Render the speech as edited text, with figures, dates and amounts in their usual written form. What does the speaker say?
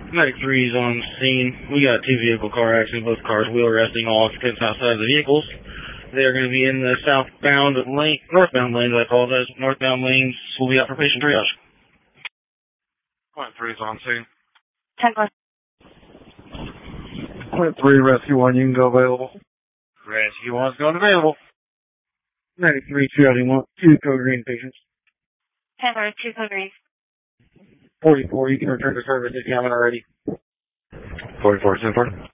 Medic 3's on scene. We got 2 vehicle car accident, both cars wheel resting, all occupants outside of the vehicles. They're going to be in the northbound lanes, I apologize. Northbound lanes will be out for patient triage. Point 3's on scene. 10 plus. Point 3, Rescue 1, you can go available. Rescue 1's going available. Medic 3 triaging 2 code green patients. 10 plus, 2 code green. 44, you can return to service if you haven't already. 44, 10 4.